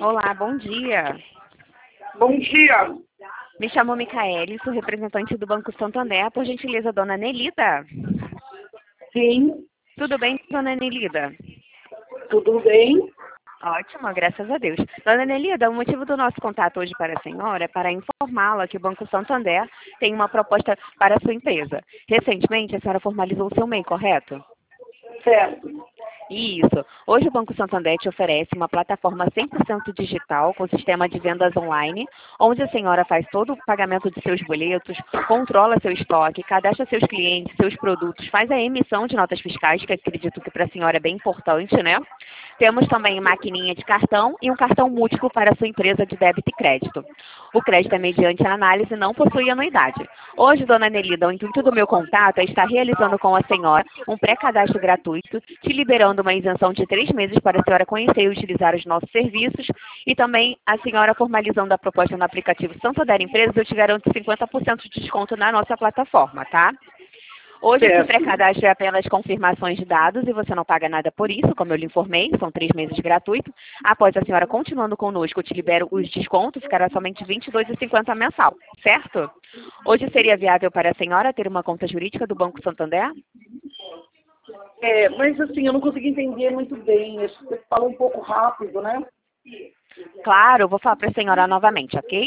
Olá, bom dia. Bom dia. Me chamo Micaele, sou representante do Banco Santander. Por gentileza, dona Nelida. Sim, Tudo bem, dona Nelida? tudo bem? Ótimo, graças a Deus. Dona Nelida, o motivo do nosso contato hoje para a senhora é para informá-la que o Banco Santander tem uma proposta para a sua empresa. Recentemente, a senhora formalizou o seu MEI, correto? Certo. Isso. Hoje o Banco Santander te oferece uma plataforma 100% digital com sistema de vendas online, onde a senhora faz todo o pagamento de seus boletos, controla seu estoque, cadastra seus clientes, seus produtos, faz a emissão de notas fiscais, que acredito que para a senhora é bem importante, né? Temos também maquininha de cartão e um cartão múltiplo para a sua empresa de débito e crédito. O crédito é mediante a análise e não possui anuidade. Hoje, dona Nelida, o intuito do meu contato é estar realizando com a senhora um pré-cadastro gratuito, te liberando uma isenção de 3 meses para a senhora conhecer e utilizar os nossos serviços e também a senhora formalizando a proposta no aplicativo Santander Empresas, eu te garanto 50% de desconto na nossa plataforma, tá? Hoje esse Certo. pré-cadastro é apenas confirmações de dados e você não paga nada por isso, como eu lhe informei, são 3 meses gratuitos. Após a senhora continuando conosco, eu te libero os descontos, ficará somente R$ 22,50 mensal, certo? Hoje seria viável para a senhora ter uma conta jurídica do Banco Santander? Mas assim, eu não consegui entender muito bem. Acho que você fala um pouco rápido, né? Claro, eu vou falar para a senhora novamente, ok?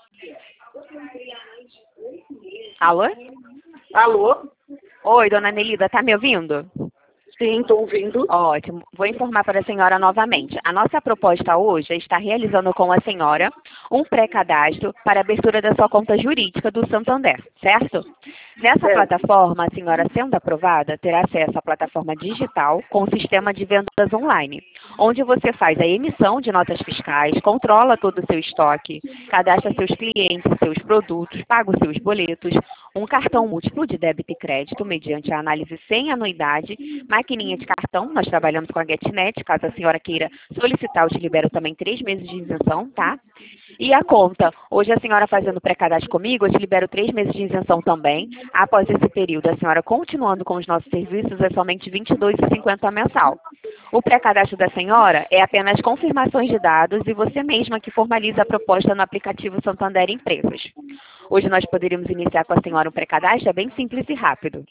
Alô? Alô? Oi, dona Nelida, tá me ouvindo? Sim, estou ouvindo. Ótimo. Vou informar para a senhora novamente. A nossa proposta hoje é estar realizando com a senhora um pré-cadastro para a abertura da sua conta jurídica do Santander, certo? Nessa Certo. plataforma, a senhora sendo aprovada, terá acesso à plataforma digital com sistema de vendas online, onde você faz a emissão de notas fiscais, controla todo o seu estoque, cadastra seus clientes, seus produtos, paga os seus boletos, um cartão múltiplo de débito e crédito mediante a análise sem anuidade, maquininha de cartão, nós trabalhamos com a GetNet, caso a senhora queira solicitar, eu te libero também 3 meses de isenção, tá? E a conta, hoje a senhora fazendo pré-cadastro comigo, eu te libero 3 meses de isenção também. Após esse período, a senhora continuando com os nossos serviços, é somente R$ 22,50 mensal. O pré-cadastro da senhora é apenas confirmações de dados e você mesma que formaliza a proposta no aplicativo Santander Empresas. Hoje nós poderíamos iniciar com a senhora um pré-cadastro, é bem simples e rápido.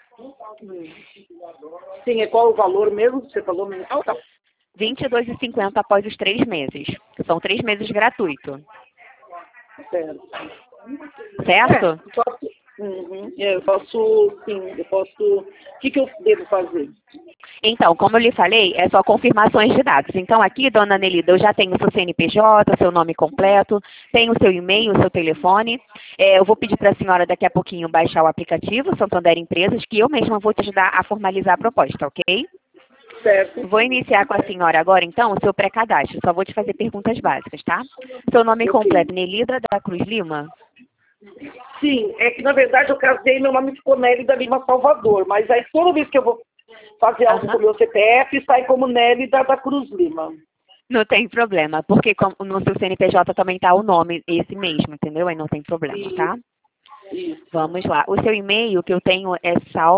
Sim, qual o valor mesmo que você falou mensal? Tá. R$ 22,50 após os 3 meses. São 3 meses gratuitos. Certo. Certo? Eu posso, sim, eu posso. O que eu devo fazer? Então, como eu lhe falei, é só confirmações de dados. Então, aqui, dona Nelida, eu já tenho o seu CNPJ, seu nome completo, tenho o seu e-mail, o seu telefone. Eu vou pedir para a senhora daqui a pouquinho baixar o aplicativo Santander Empresas, que eu mesma vou te ajudar a formalizar a proposta, ok? Certo. Vou iniciar com a senhora agora, então, o seu pré-cadastro. Só vou te fazer perguntas básicas, tá? Seu nome Ok. completo, Nelida da Cruz Lima? Sim, é que na verdade eu casei, meu nome ficou Nelly da Lima Salvador, mas aí toda vez que eu vou fazer algo com o meu CPF, sai como Nelly da Cruz Lima. Não tem problema, porque no seu CNPJ também tá o nome, esse mesmo, entendeu? Aí não tem problema, tá? Isso. Vamos lá. O seu e-mail que eu tenho é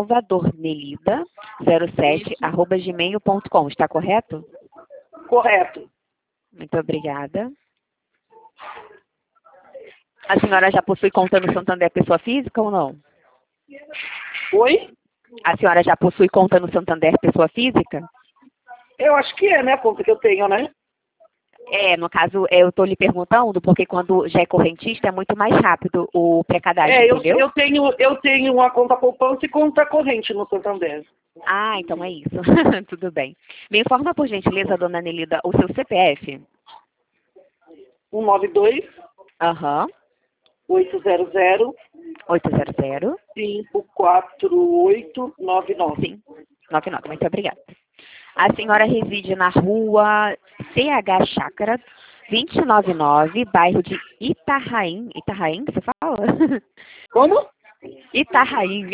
salvadornelida07@gmail.com, está correto? Correto. Muito obrigada. A senhora já possui conta no Santander pessoa física ou não? Oi? A senhora já possui conta no Santander pessoa física? Eu acho que é, né, a conta que eu tenho, né? No caso, eu estou lhe perguntando, porque quando já é correntista é muito mais rápido o pré-cadastro, entendeu? Eu tenho uma conta poupança e conta corrente no Santander. Ah, então é isso. Tudo bem. Me informa, por gentileza, dona Nelida, o seu CPF? 192 Aham. 800 800 54899. sim, 99. Muito obrigada. A senhora reside na rua CH Chácara 299, bairro de Itarraim. Itarraim, você fala? Como? Itarraim.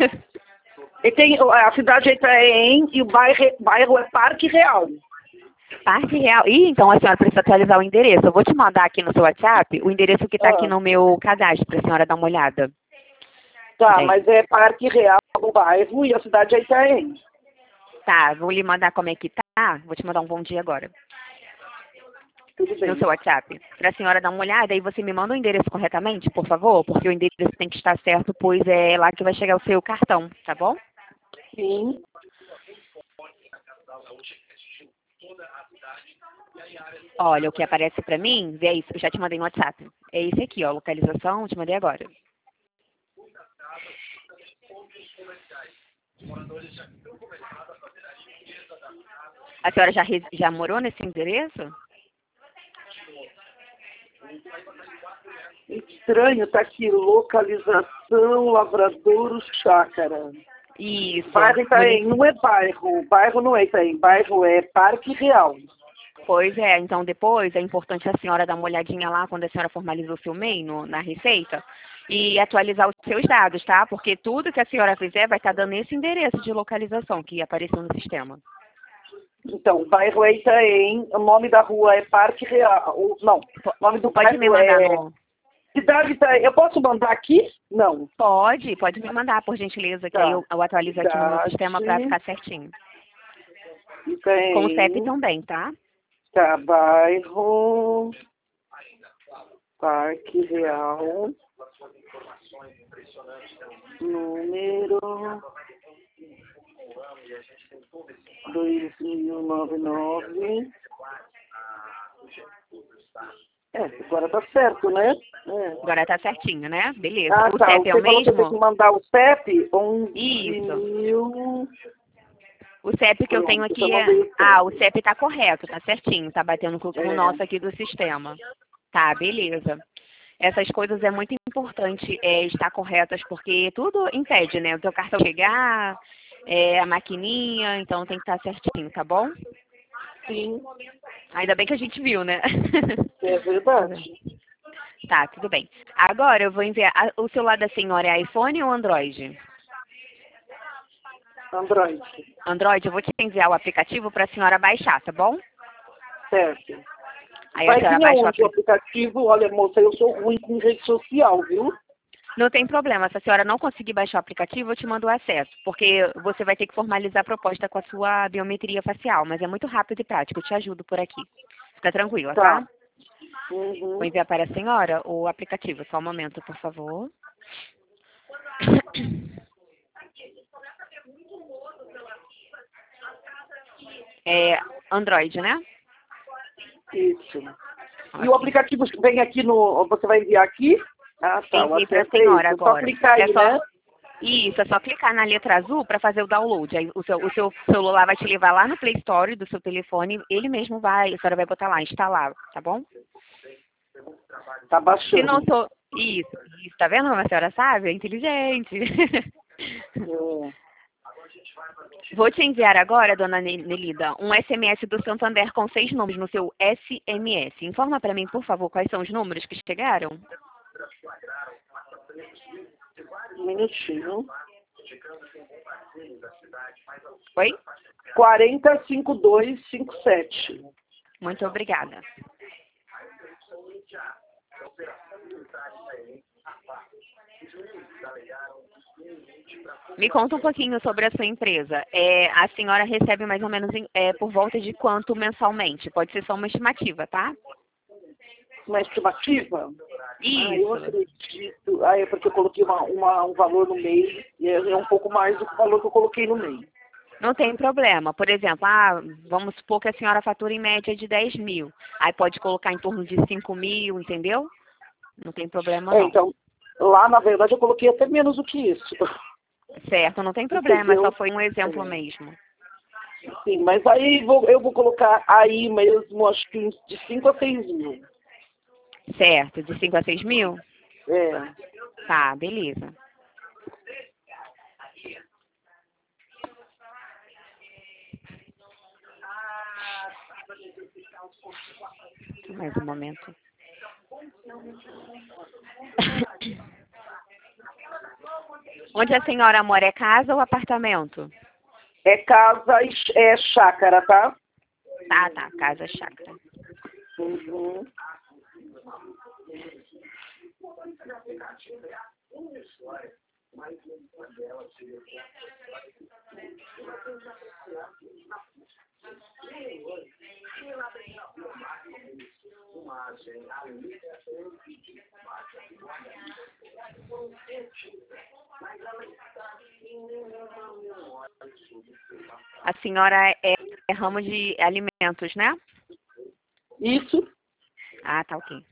A cidade é Itaém e o bairro é Parque Real. Parque Real. Ih, então a senhora precisa atualizar o endereço. Eu vou te mandar aqui no seu WhatsApp o endereço que está aqui no meu cadastro, para a senhora dar uma olhada. Tá, Peraí. mas é Parque Real o bairro e a cidade é Itaém. Tá, vou lhe mandar como é que tá. Vou te mandar um bom dia agora. Tudo bem. No seu WhatsApp, para a senhora dar uma olhada e você me manda o endereço corretamente, por favor, porque o endereço tem que estar certo, pois é lá que vai chegar o seu cartão, tá bom? Sim. Olha, o que aparece para mim, vê aí, eu já te mandei no WhatsApp. É esse aqui, ó, localização, eu te mandei agora. A senhora já morou nesse endereço? Estranho, tá aqui, localização Lavradouro Chácara. Isso. Bairro Itaém, não é bairro não é Itaém, bairro é Parque Real. Pois é, então depois é importante a senhora dar uma olhadinha lá quando a senhora formalizou seu MEI na Receita e atualizar os seus dados, tá? Porque tudo que a senhora fizer vai estar dando esse endereço de localização que apareceu no sistema. Então, o bairro é Itaém, o nome da rua é Parque Real. Não, o nome do Pode me bairro mandar é no... Cidade Itaém. Eu posso mandar aqui? Não. Pode me mandar, por gentileza, que aí Tá. eu atualizo aqui no meu sistema para ficar certinho. Com o CEP Itaém, também, tá? tá, bairro Parque Real, número 2099. Agora tá certo, né? Agora tá certinho, né? Beleza. Ah, O tá. CEP é o Você falou que eu tenho que mesmo? mandar o CEP, 11 Isso. mil... O CEP que eu tenho Pronto, já aqui é... mandei o CEP. Ah, o CEP tá correto, tá certinho, tá batendo com o É. nosso aqui do sistema. Tá, beleza. Essas coisas é muito importante estar corretas, porque tudo impede, né? O teu cartão chegar, a maquininha, então tem que estar certinho, tá bom? Sim, Ainda bem que a gente viu, né? é verdade. Tá, tudo bem. Agora eu vou enviar... O celular da senhora é iPhone ou Android? Android, Android, eu vou te enviar o aplicativo para a senhora baixar, tá bom? certo. Aí a Vai senhora vir baixa o aonde o aplicativo. aplicativo? Olha, moça, eu sou ruim com rede social, viu? Não tem problema, se a senhora não conseguir baixar o aplicativo, eu te mando o acesso, porque você vai ter que formalizar a proposta com a sua biometria facial, mas é muito rápido e prático, eu te ajudo por aqui. Fica tranquila, tá? Tá. Uhum. Vou enviar para a senhora o aplicativo, só um momento, por favor. É Android, né? Isso. E Ok. o aplicativo vem aqui no... Você vai enviar aqui? Ah, tá. O Enviei para a acesso é senhora isso. É só agora. clicar É aí, só... né? Isso, é só clicar na letra azul para fazer o download. Aí o seu celular vai te levar lá no Play Store do seu telefone, ele mesmo vai, a senhora vai botar lá, instalar, tá bom? Tá Se baixando. não sou... Isso, tá vendo como a senhora sabe? É inteligente. É. Vou te enviar agora, dona Nelida, um SMS do Santander com 6 números no seu SMS. Informa para mim, por favor, quais são os números que chegaram? Um minutinho. Oi? 405257. Muito obrigada. Me conta um pouquinho sobre a sua empresa. A senhora recebe mais ou menos por volta de quanto mensalmente? Pode ser só uma estimativa, tá? Uma estimativa? Ah, eu Isso. acredito. Ah, é porque eu coloquei um valor no mês e é um pouco mais do que o valor que eu coloquei no mês. Não tem problema. Por exemplo, vamos supor que a senhora fatura em média de 10 mil. Aí pode colocar em torno de 5 mil, entendeu? Não tem problema, não. Então, lá na verdade eu coloquei até menos do que isso. Certo, não tem problema. Entendeu? Só foi um exemplo mesmo. Sim, mas aí eu vou colocar aí mesmo, acho que de 5 a 6 mil. Certo, de 5 a 6 mil? É. Tá, beleza. Mais um momento. Onde a senhora mora, é casa ou apartamento? É casa, é chácara, tá? Tá, casa, chácara. Uhum. A senhora é ramo de alimentos, né? Isso. Ah, tá ok.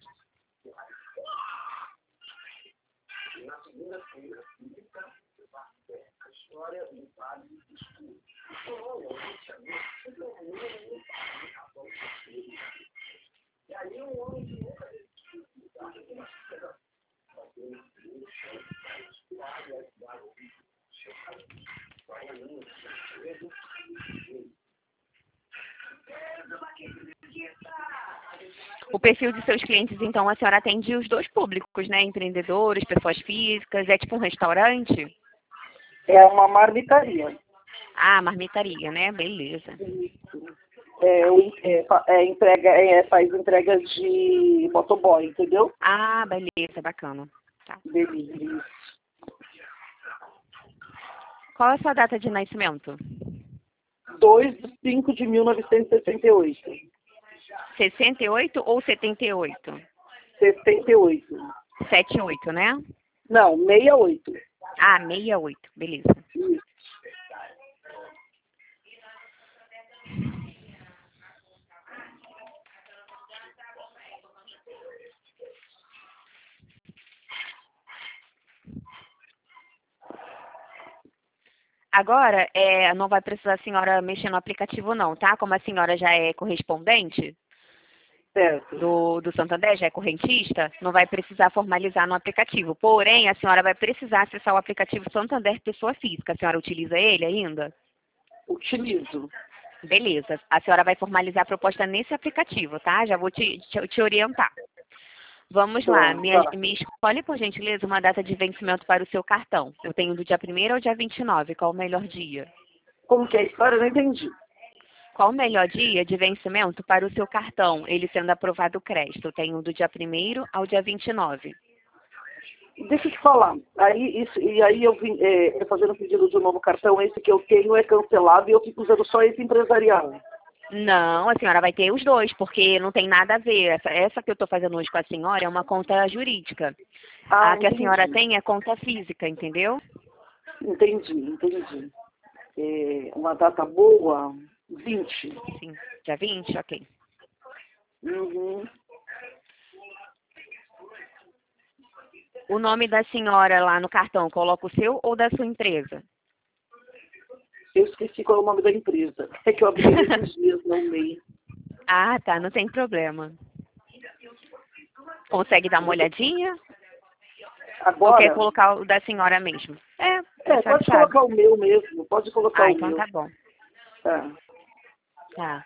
O perfil de seus clientes, então, a senhora atende os dois públicos, né? Empreendedores, pessoas físicas, é tipo um restaurante? É uma marmitaria. Ah, marmitaria, né? Beleza. Faz entrega de motoboy, entendeu? Ah, beleza, bacana. Tá. Delivery. Qual é a sua data de nascimento? 2/5/1968. 68 ou 78? 68. 78, né? Não, 68. Ah, 68, beleza. Agora, não vai precisar a senhora mexer no aplicativo não, tá? Como a senhora já é correspondente Certo. do Santander, já é correntista, não vai precisar formalizar no aplicativo. Porém, a senhora vai precisar acessar o aplicativo Santander Pessoa Física. A senhora utiliza ele ainda? Utilizo. Beleza. A senhora vai formalizar a proposta nesse aplicativo, tá? Já vou te orientar. Vamos lá. Me escolhe, por gentileza, uma data de vencimento para o seu cartão. Eu tenho do dia 1º ao dia 29. Qual o melhor dia? Como que é a história? Eu não entendi. Qual o melhor dia de vencimento para o seu cartão, ele sendo aprovado o crédito? Eu tenho do dia 1º ao dia 29. Deixa eu te falar. Aí eu vim fazendo pedido de um novo cartão. Esse que eu tenho é cancelado e eu fico usando só esse empresarial. Não, a senhora vai ter os dois, porque não tem nada a ver. Essa que eu estou fazendo hoje com a senhora é uma conta jurídica. Ah, A que a entendi. senhora tem é conta física, entendeu? Entendi. Uma data boa, 20. Sim. Dia 20? Ok. Uhum. O nome da senhora lá no cartão, coloca o seu ou da sua empresa? Eu esqueci qual é o nome da empresa. É que eu abri esses dias, não meio. Ah, tá, não tem problema. Consegue dar uma olhadinha? Ou quer Agora? colocar o da senhora mesmo? Pode colocar o meu mesmo. Pode colocar Ah, o então meu. tá bom. Tá. Tá.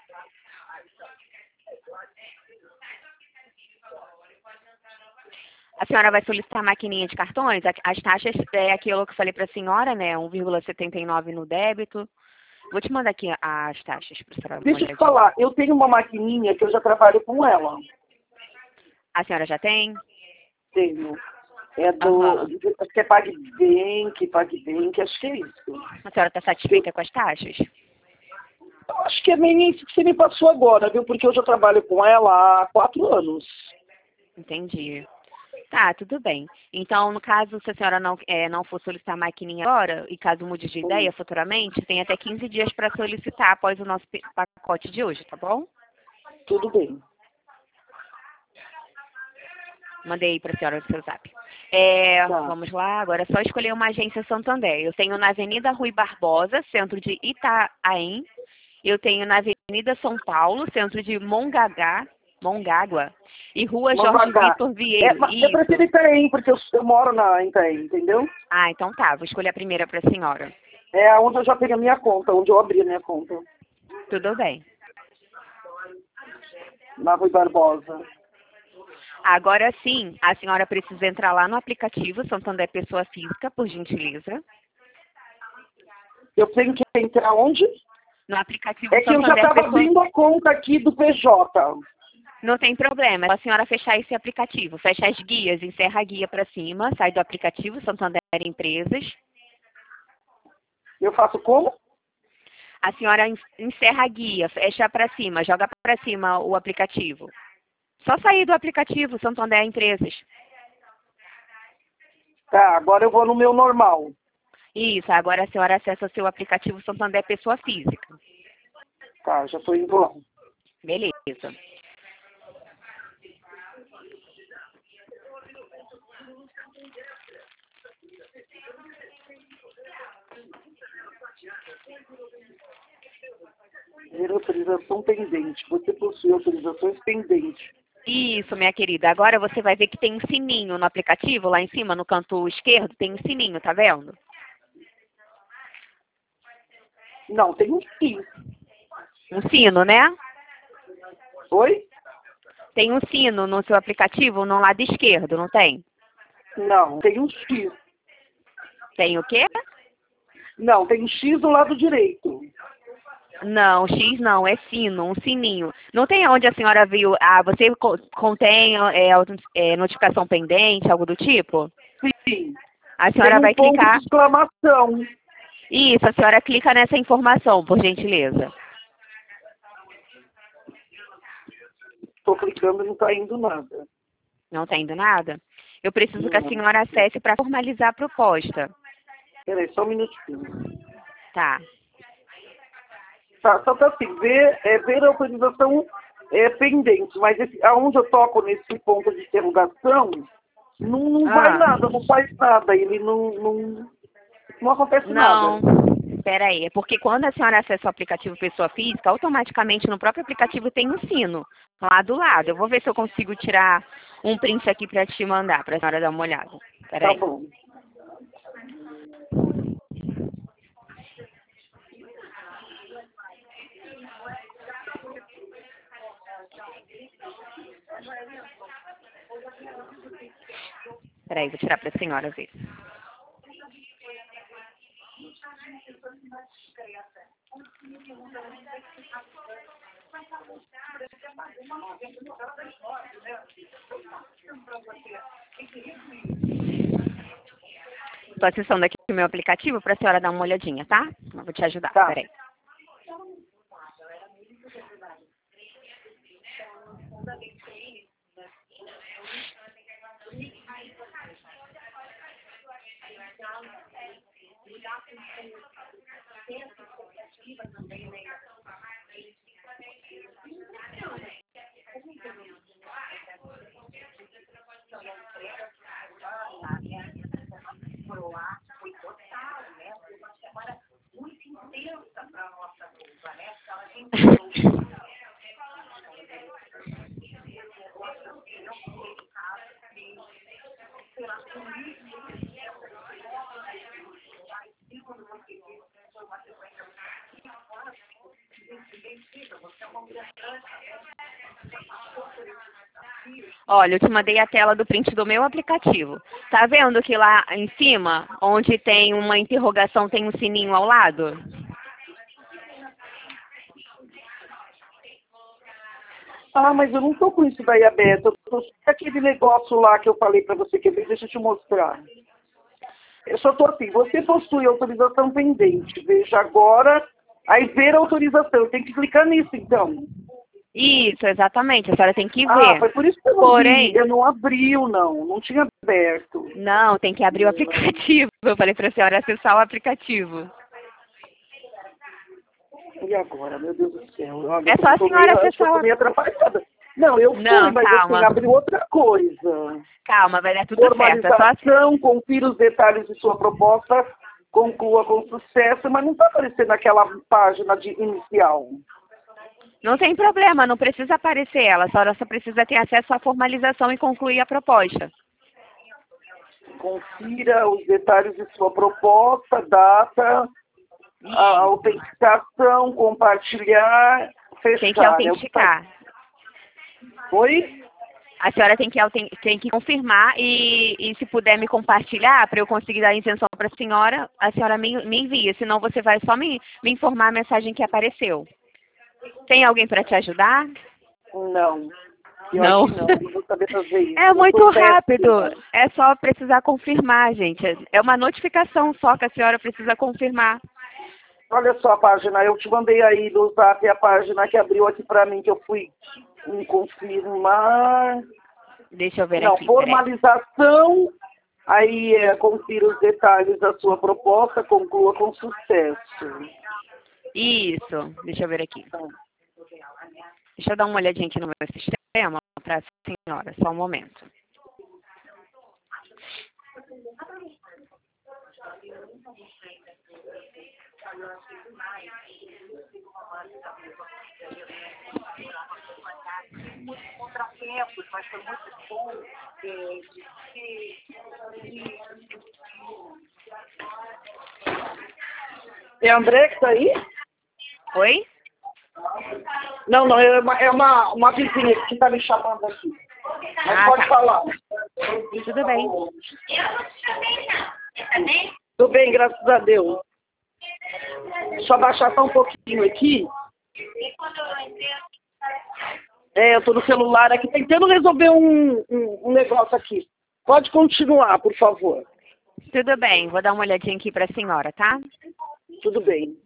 A senhora vai solicitar a maquininha de cartões? As taxas é aquilo que eu falei para a senhora, né? 1,79 no débito. Vou te mandar aqui as taxas para a senhora dar uma Deixa eu te olhadinha. falar. Eu tenho uma maquininha que eu já trabalho com ela. A senhora já tem? Tenho. É Aham. acho que é PagBank, acho que é isso. A senhora está satisfeita com as taxas? Eu acho que é meio isso que você me passou agora, viu? Porque eu já trabalho com ela há 4 anos. Entendi. Tá, tudo bem. Então, no caso, se a senhora não for solicitar a maquininha agora, e caso mude de ideia futuramente, tem até 15 dias para solicitar após o nosso pacote de hoje, tá bom? Tudo bem. Mandei aí para a senhora no seu zap. Tá. Vamos lá, agora é só escolher uma agência Santander. Eu tenho na Avenida Rui Barbosa, centro de Itaém. Eu tenho na Avenida São Paulo, centro de Mongaguá, e Rua Jorge Mangaká. Vitor Vieiro. Mas eu prefiro Isso. Itaém, porque eu moro em Itaém, entendeu? Ah, então tá, vou escolher a primeira para a senhora. É onde eu já tenho a minha conta, onde eu abri a minha conta. Tudo bem. Na Rui Barbosa. Agora sim, a senhora precisa entrar lá no aplicativo Santander Pessoa Física, por gentileza. Eu tenho que entrar onde? No aplicativo É que eu já Santander estava Pessoa... abrindo a conta aqui do PJ. Não tem problema, é só a senhora fechar esse aplicativo. Fecha as guias, encerra a guia para cima, sai do aplicativo Santander Empresas. Eu faço como? A senhora encerra a guia, fecha para cima, joga para cima o aplicativo. Só sair do aplicativo Santander Empresas. Tá, agora eu vou no meu normal. Isso, agora a senhora acessa o seu aplicativo Santander Pessoa Física. Tá, já tô indo lá. Beleza. Ver autorização pendente. Você possui autorizações pendentes. Isso, minha querida. Agora você vai ver que tem um sininho no aplicativo, lá em cima, no canto esquerdo, tem um sininho, tá vendo? Não, tem um sim. Um sino, né? Oi? Tem um sino no seu aplicativo no lado esquerdo, não tem? Não, tem um X. Tem o quê? Não, tem um X do lado direito. Não, X não, é sino, um sininho. Não tem onde a senhora viu, você contém notificação pendente, algo do tipo? Sim. A senhora Tem um vai ponto clicar. de exclamação. Isso, a senhora clica nessa informação, por gentileza. Estou clicando e não está indo nada. Não está indo nada? Eu preciso que a Não. senhora acesse para formalizar a proposta. Peraí, só um minutinho. Tá. Tá, só tá assim, ver a autorização pendente, mas aonde eu toco nesse ponto de interrogação, não vai nada, não faz nada, ele não acontece Não. nada. Espera aí, é porque quando a senhora acessa o aplicativo Pessoa Física, automaticamente no próprio aplicativo tem um sino lá do lado. Eu vou ver se eu consigo tirar um print aqui para te mandar, para a senhora dar uma olhada. Espera Tá aí. bom. Espera aí, vou tirar para a senhora ver. Estou acessando aqui o meu aplicativo para a senhora dar uma olhadinha, tá? Eu vou te ajudar, Tá. peraí. Olha, eu te mandei a tela do print do meu aplicativo. Tá vendo que lá em cima, onde tem uma interrogação, tem um sininho ao lado? Ah, mas eu não tô com isso daí aberto. Eu tô com aquele negócio lá que eu falei pra você, deixa eu te mostrar. Eu só tô assim, você possui autorização pendente, veja agora, aí ver a autorização. Eu tenho que clicar nisso, então. Isso, exatamente. A senhora tem que ver. Ah, foi por isso que eu não Porém, vi. Eu não abri, não tinha aberto. não, tem que abrir o aplicativo. Eu falei para a senhora acessar o aplicativo. E agora, meu Deus do céu? Olha, É só a senhora acessar eu tô meio atrapalhada. Não, eu fui, Não, mas calma. assim, abri outra coisa. Calma, vai dar tudo certo. É só assim. Formalização, confira os detalhes de sua proposta, conclua com sucesso, mas não está aparecendo aquela página inicial. Não tem problema, não precisa aparecer ela. A senhora só precisa ter acesso à formalização e concluir a proposta. Confira os detalhes de sua proposta, data, a autenticação, compartilhar, fechar. Tem que autenticar. Oi? A senhora tem que confirmar e se puder me compartilhar para eu conseguir dar a isenção para a senhora me envia. Senão você vai só me informar a mensagem que apareceu. Tem alguém para te ajudar? Não. Não. Não vou saber fazer isso. É muito rápido. É só precisar confirmar, gente. É uma notificação só que a senhora precisa confirmar. Olha só a página, eu te mandei aí do Zap a página que abriu aqui para mim, que eu fui confirmar. Deixa eu ver Não, aqui, peraí. formalização, aí confira os detalhes da sua proposta, conclua com sucesso. Isso, deixa eu ver aqui. Deixa eu dar uma olhadinha aqui no meu sistema para a senhora, só um momento. Muitos contratempos, mas foi muito bom. É a André que está aí? Oi? Não, é uma vizinha que está me chamando aqui. Mas pode Tá. falar. Tudo bem. Tudo bem, graças a Deus. Só baixar só um pouquinho aqui. Eu estou no celular aqui, tentando resolver um negócio aqui. Pode continuar, por favor. Tudo bem, vou dar uma olhadinha aqui para a senhora, tá? Tudo bem.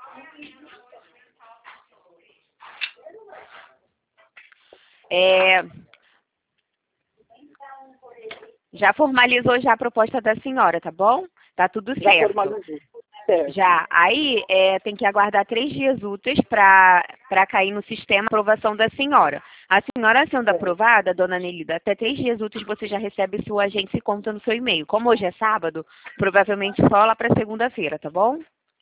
Já formalizou já a proposta da senhora, tá bom? Tá tudo Já certo. formalizou. Certo. Já. Aí tem que aguardar 3 dias úteis para cair no sistema a aprovação da senhora. A senhora sendo aprovada, dona Nelida, até 3 dias úteis você já recebe sua agência e conta no seu e-mail. Como hoje é sábado, provavelmente só lá para segunda-feira, tá bom?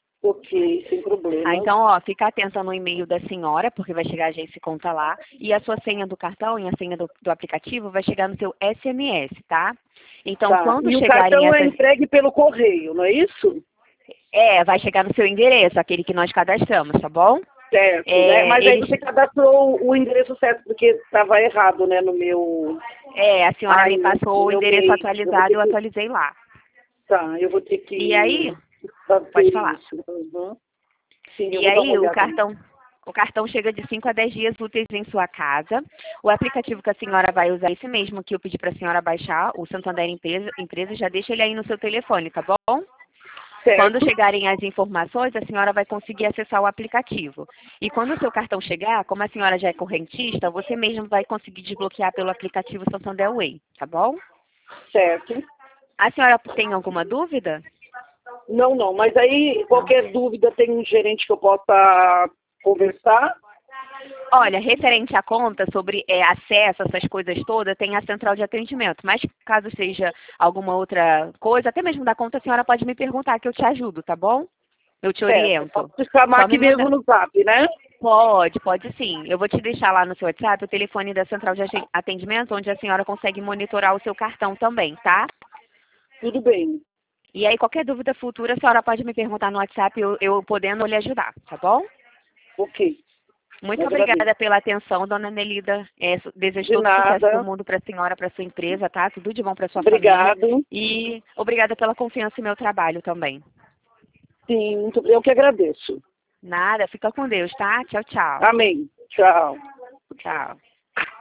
Ok, sem problema. Então, ó, fica atenta no e-mail da senhora, porque vai chegar a agência e conta lá. E a sua senha do cartão e a senha do aplicativo vai chegar no seu SMS, tá? Então, Tá. quando E o chegarem cartão é essas... entregue pelo correio, não é isso? vai chegar no seu endereço, aquele que nós cadastramos, tá bom? Certo, né? Mas aí eles... você cadastrou o endereço certo, porque estava errado, né, no meu... a senhora me passou o endereço e-mail. atualizado e eu atualizei lá. Tá, eu vou ter que... E aí, fazer pode falar. isso. Uhum. Sim, eu E vou dar uma aí, olhada. o cartão chega de 5 a 10 dias úteis em sua casa. O aplicativo que a senhora vai usar, esse mesmo que eu pedi para a senhora baixar, o Santander Empresa, já deixa ele aí no seu telefone, tá bom? Certo. Quando chegarem as informações, a senhora vai conseguir acessar o aplicativo. E quando o seu cartão chegar, como a senhora já é correntista, você mesmo vai conseguir desbloquear pelo aplicativo Santander Way, tá bom? Certo. A senhora tem alguma dúvida? Não, mas aí qualquer dúvida tem um gerente que eu possa conversar? Olha, referente à conta, sobre acesso, essas coisas todas, tem a central de atendimento. Mas caso seja alguma outra coisa, até mesmo da conta, a senhora pode me perguntar que eu te ajudo, tá bom? Eu te oriento. Posso te chamar Só aqui me mesmo manda... no Zap, né? Pode sim. Eu vou te deixar lá no seu WhatsApp o telefone da central de atendimento, onde a senhora consegue monitorar o seu cartão também, tá? Tudo bem. E aí, qualquer dúvida futura, a senhora pode me perguntar no WhatsApp, eu podendo lhe ajudar, tá bom? Ok. Muito Eu obrigada agradeço. pela atenção, dona Nelida. Desejo De todo o sucesso do nada. mundo para a senhora, para sua empresa, tá? Tudo de bom para sua família. Obrigado. E obrigada pela confiança em meu trabalho também. Sim, eu que agradeço. Nada, fica com Deus, tá? Tchau, tchau. Amém. Tchau. Tchau.